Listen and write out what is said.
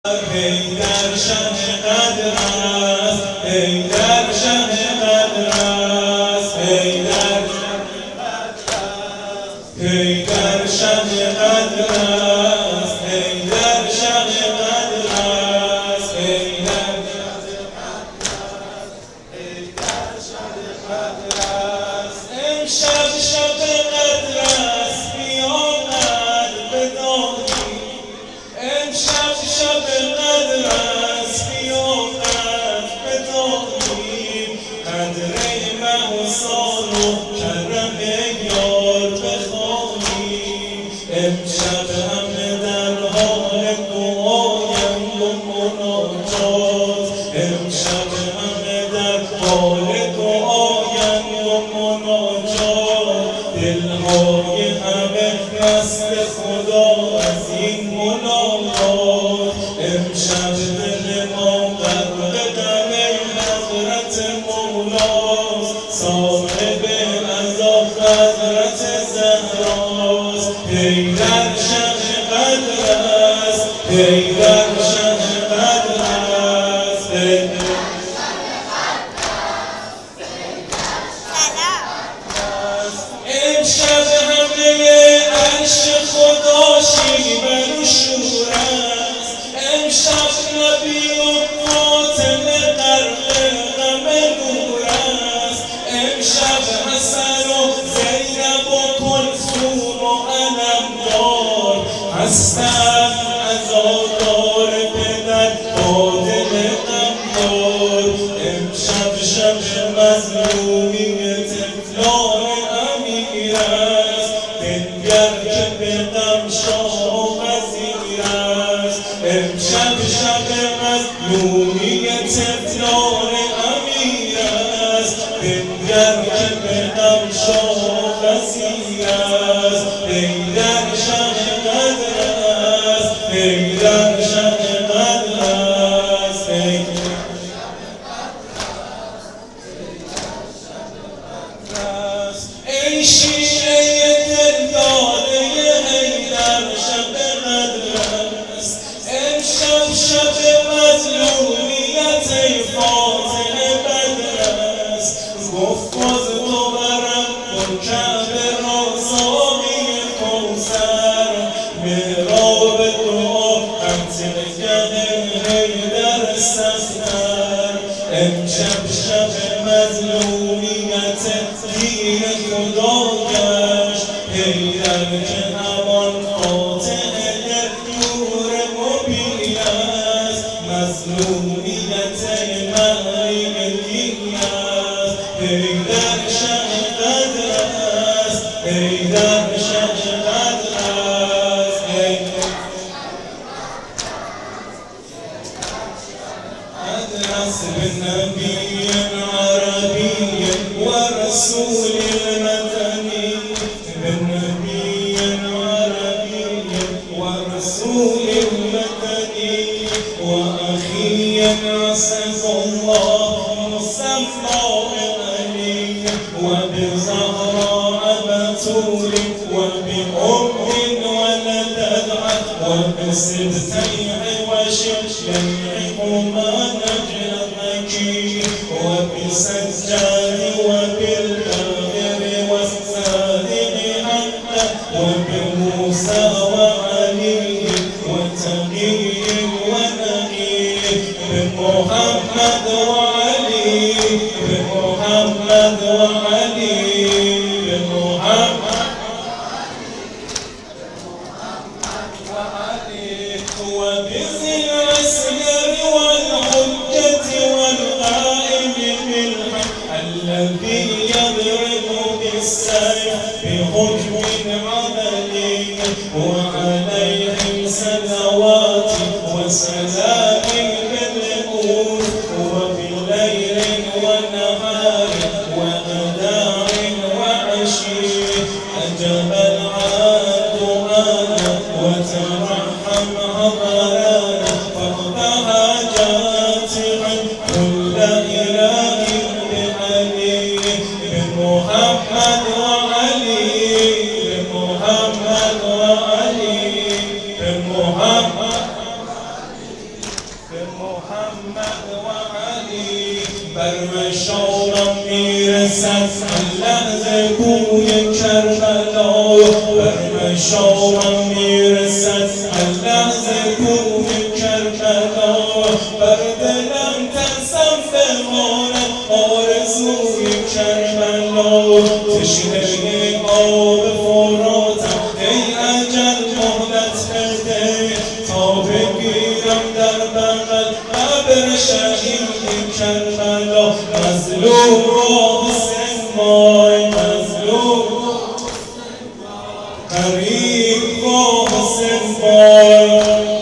ای در شب قدر است، ای در شب قدر است، ای در ای در شب قدر است، ای در شب قدر است، ای در شب قدر است. امشب شب قدر است، بیامد به دادی. امشب شب قدر است، بیامد به دادی. قدر مه و سال و کرم یار بخوانی. امشب همه در حال دعایند و مناجات. امشب همه در حال دعایند و مناجات. دلهای همه نزد خدا از این ملاقات. امشب دل ما غرق غم حضرت مولاست، صاحب عزا حضرت زهراست. ای در شب قدر است، ای در شب قدر است، ای امشب همه عرش خدا شیون و شور است. امشب نبی و فاطمه غرق غم نور است. امشب حسن و زینب و کلثوم و علمدار هستند، عزادار پدر با دل غمدار. امشب شب مظلومی طفلان امیر است، بنگر که به غم شاه و وزیر است. امشب شب مظلومی طفلان امیر است، بنگر که به غم شاه و وزیر است. ای در شب قدر است، ای در شب قدر است، ای ای شیعه دل داده حیدر شب قدر است. امشب شب مظلومیت ای فاتح بدر است. گفت باز تو برم کن کعبه را ساقی کوثر. محراب دعا خطرگه حیدر سفتر. امشب شب مظلومیت دین خدا گشت. حیدر که همان فاتح نور مبین است. مظلومیت معنی دین است. حیدر شب قدر است، حیدر شب قدر است، قدر است به نبی عربی و رسول مدنی. بالنبي عربي ورسول مدني وأخي عصف الله مسمى علي وبزهراء بتول وبأم ولدت وبسبتي وشيعهما نجلتك وبسجاد وبالباهر والسادق حتى وبموسى وعلي وتقي ونقي. بمحمد وعلي، بمحمد وعلي، بمحمد وعلي. وبذي العسكر والحجة والقائم بالحق الذي يضرب بالسيف بحكم عملي. وعليهم صلوات وسلام بالنور وبليل ونهار وغداء وعشي. أجب العاد دعانا وترحم هضرانا فاقض حاجاتنا كل إله بعلي. بمحمد وعلي، بمحمد وعلي، بمحمد به محمد و علی بر مشارم میرسد لحظه کوی کربلا بر مشارم میرسد لحظه کوی کربلا بر دلم ترسم بماند آرزوی کربلا تشنه آب فراتم ای اجل مهلت بده تا بگیرم در بغل قبر شهید کربلا مظلوم را حسین وای مظلوم غریب با حسین وای